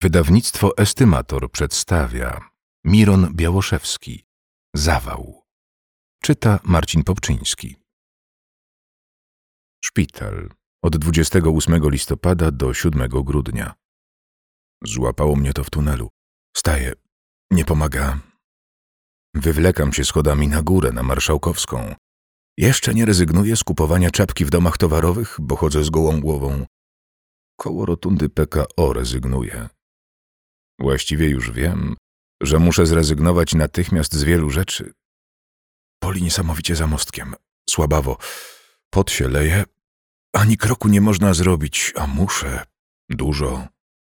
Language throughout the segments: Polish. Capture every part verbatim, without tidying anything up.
Wydawnictwo Estymator przedstawia Miron Białoszewski. Zawał. Czyta Marcin Popczyński. Szpital. Od dwudziestego ósmego listopada do siódmego grudnia. Złapało mnie to w tunelu. Staję. Nie pomaga. Wywlekam się schodami na górę, na Marszałkowską. Jeszcze nie rezygnuję z kupowania czapki w domach towarowych, bo chodzę z gołą głową. Koło rotundy P K O rezygnuję. Właściwie już wiem, że muszę zrezygnować natychmiast z wielu rzeczy. Boli niesamowicie za mostkiem. Słabawo. Pot się leje. Ani kroku nie można zrobić, a muszę. Dużo.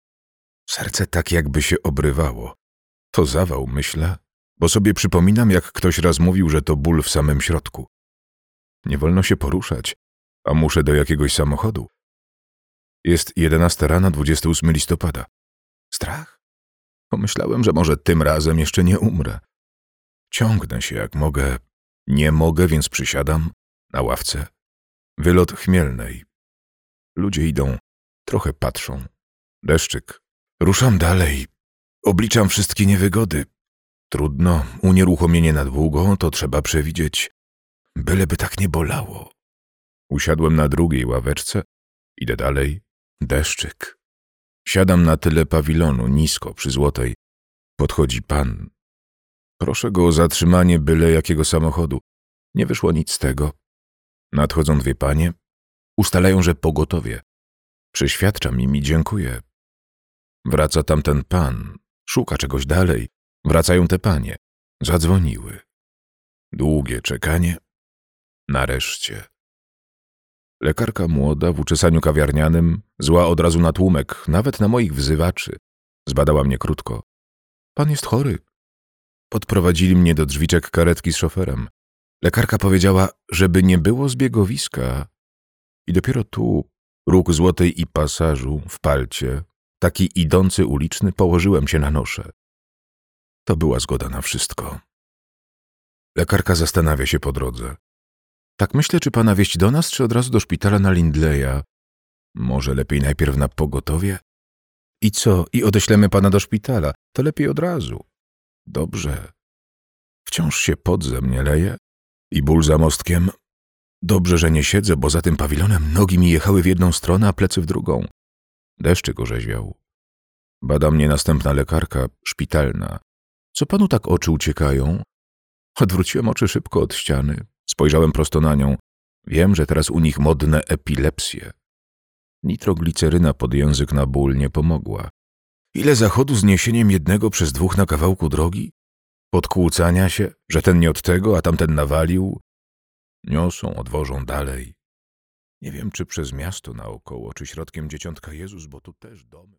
Serce tak jakby się obrywało. To zawał, myślę, bo sobie przypominam, jak ktoś raz mówił, że to ból w samym środku. Nie wolno się poruszać, a muszę do jakiegoś samochodu. Jest jedenasta rana, dwudziestego ósmego listopada. Strach? Pomyślałem, że może tym razem jeszcze nie umrę. Ciągnę się jak mogę. Nie mogę, więc przysiadam na ławce. Wylot Chmielnej. Ludzie idą, trochę patrzą. Deszczyk. Ruszam dalej. Obliczam wszystkie niewygody. Trudno, unieruchomienie na długo, to trzeba przewidzieć. Byleby tak nie bolało. Usiadłem na drugiej ławeczce. Idę dalej. Deszczyk. Siadam na tyle pawilonu, nisko, przy Złotej. Podchodzi pan. Proszę go o zatrzymanie byle jakiego samochodu. Nie wyszło nic z tego. Nadchodzą dwie panie. Ustalają, że pogotowie. Przyświadczam im i dziękuję. Wraca tamten pan. Szuka czegoś dalej. Wracają te panie. Zadzwoniły. Długie czekanie. Nareszcie. Lekarka młoda w uczesaniu kawiarnianym, zła od razu na tłumek, nawet na moich wzywaczy. Zbadała mnie krótko. Pan jest chory. Podprowadzili mnie do drzwiczek karetki z szoferem. Lekarka powiedziała, żeby nie było zbiegowiska. I dopiero tu, róg Złotej i Pasażu, w Palcie, taki idący uliczny, położyłem się na nosze. To była zgoda na wszystko. Lekarka zastanawia się po drodze. Tak myślę, czy pana wieść do nas, czy od razu do szpitala na Lindleya? Może lepiej najpierw na pogotowie? I co, i odeślemy pana do szpitala? To lepiej od razu. Dobrze. Wciąż się pot ze mnie leje i ból za mostkiem. Dobrze, że nie siedzę, bo za tym pawilonem nogi mi jechały w jedną stronę, a plecy w drugą. Deszczyk orzeźwiał. Bada mnie następna lekarka, szpitalna. Co panu tak oczy uciekają? Odwróciłem oczy szybko od ściany. Spojrzałem prosto na nią. Wiem, że teraz u nich modne epilepsje. Nitrogliceryna pod język na ból nie pomogła. Ile zachodu z niesieniem jednego przez dwóch na kawałku drogi? Podkłócania się, że ten nie od tego, a tamten nawalił. Niosą, odwożą dalej. Nie wiem, czy przez miasto naokoło, czy środkiem Dzieciątka Jezus, bo tu też domy.